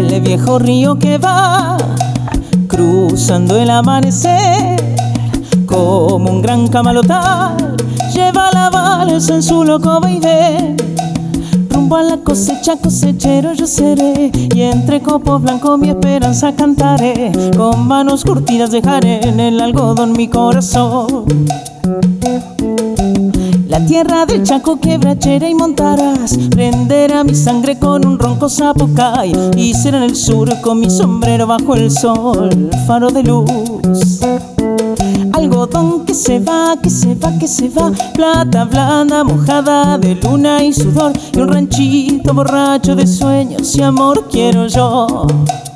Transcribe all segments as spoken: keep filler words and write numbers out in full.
el viejo río que va cruzando el amanecer, como un gran camalotal, lleva la balsa en su loco vaivén. Rumbo a la cosecha, cosechero yo seré, y entre copos blancos mi esperanza cantaré. Con manos curtidas dejaré en el algodón mi corazón. La tierra del Chaco, quebrachera y montaras, prenderá mi sangre con un ronco zapucay, y será en el sur con mi sombrero bajo el sol, faro de luz. Algodón que se va, que se va, que se va, plata blanda mojada de luna y sudor, y un ranchito borracho de sueños y amor quiero yo.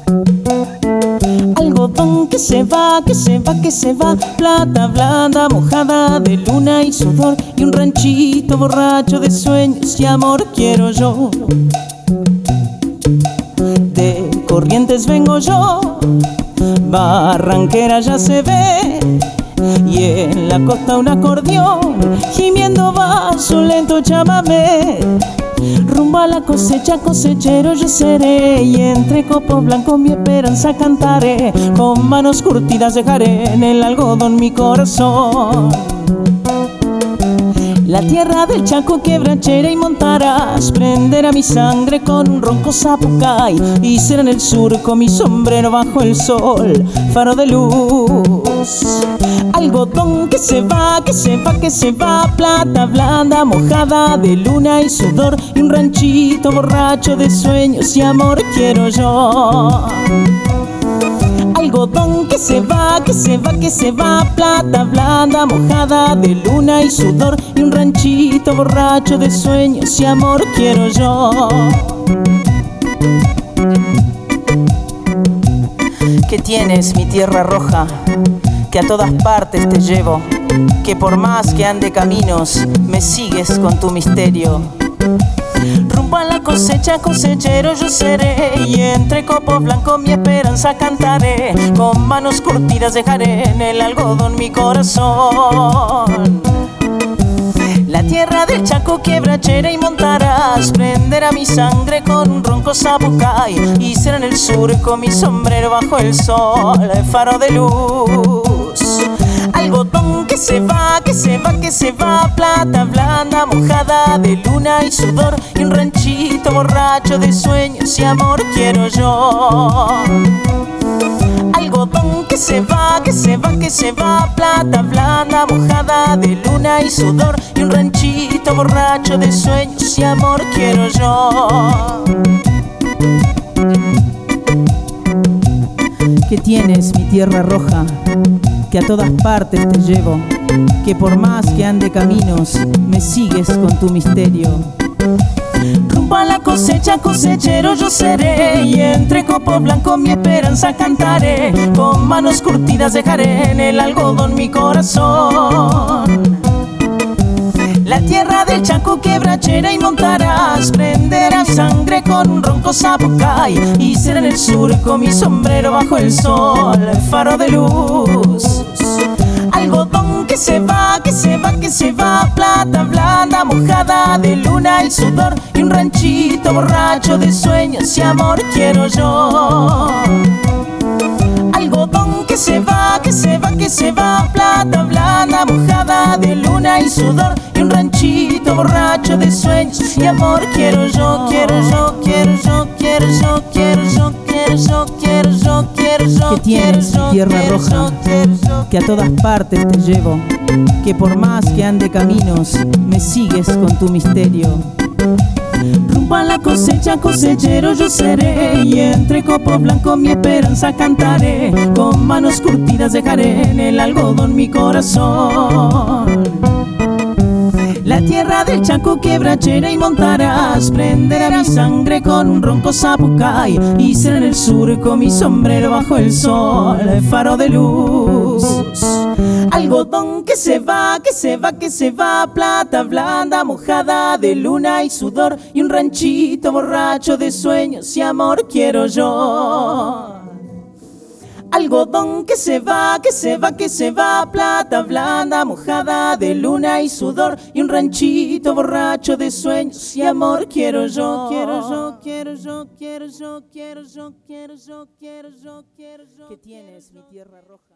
Algodón que se va, que se va, que se va, plata blanda mojada de luna y sudor, y un ranchito borracho de sueños y amor quiero yo. De Corrientes vengo yo, Barranquera ya se ve, y en la costa un acordeón gimiendo va su lento chamamé. Rumbo a la cosecha, cosechero yo seré, y entre copos blancos mi esperanza cantaré. Con manos curtidas dejaré en el algodón mi corazón. La tierra del Chaco, quebrachera y montaras, prenderá mi sangre con un ronco zapucay, y será en el surco mi sombrero bajo el sol, faro de luz. Algodón que se va, que se va, que se va, plata blanda mojada de luna y sudor, y un ranchito borracho de sueños y amor quiero yo. Algodón que se va, que se va, que se va, plata blanda mojada de luna y sudor, y un ranchito borracho de sueños y amor quiero yo. ¿Qué tienes, mi tierra roja? Que a todas partes te llevo, que por más que ande caminos me sigues con tu misterio. Rumbo a la cosecha, cosechero yo seré, y entre copos blancos mi esperanza cantaré. Con manos curtidas dejaré en el algodón mi corazón. La tierra del Chaco, quebrachera y montaras, prenderá mi sangre con un ronco zapucay, y será en el surco mi sombrero bajo el sol, faro de luz. Algodón que se va, que se va, que se va, plata blanda mojada de luna y sudor, y un ranchito borracho de sueños y amor quiero yo. Algodón que se va, que se va, que se va, plata blanda mojada de luna y sudor, y un ranchito borracho de sueños y amor quiero yo. ¿Qué tienes, mi tierra roja? Que a todas partes te llevo, que por más que ande caminos me sigues con tu misterio. Rumbo a la cosecha, cosechero yo seré, y entre copos blancos mi esperanza cantaré. Con manos curtidas dejaré en el algodón mi corazón. La tierra del Chaco, quebrachera y montaras, prenderá sangre con un ronco zapucay, y será en el surco mi sombrero bajo el sol, faro de luz. Algodón que se va, que se va, que se va, plata blanda mojada de luna y sudor, y un ranchito borracho de sueños y amor quiero yo. Algodón que se va, que se va, que se va, plata blanda mojada de luna y sudor, y un ranchito borracho de sueños y amor quiero yo, quiero yo, quiero yo, quiero yo, quiero yo, quiero yo, quiero yo, quiero yo. Que tienes, mi tierra roja, que a todas partes te llevo, que por más que ande caminos me sigues con tu misterio. Rumbo a la cosecha, cosechero yo seré, y entre copos blancos mi esperanza cantaré. Con manos curtidas dejaré en el algodón mi corazón. La tierra del Chaco, quebrachera y montaras, prenderá mi sangre con un ronco zapucay, y será en el surco mi sombrero bajo el sol, faro de luz. Algodón que se va, que se va, que se va, plata blanda mojada de luna y sudor, y un ranchito borracho de sueños y amor quiero yo. Algodón que se va, que se va, que se va, plata blanda, mojada de luna y sudor, y un ranchito borracho de sueños y amor. Quiero yo, quiero yo, quiero yo, quiero yo, quiero yo, quiero yo, quiero yo, quiero yo. ¿Qué tienes, mi tierra roja?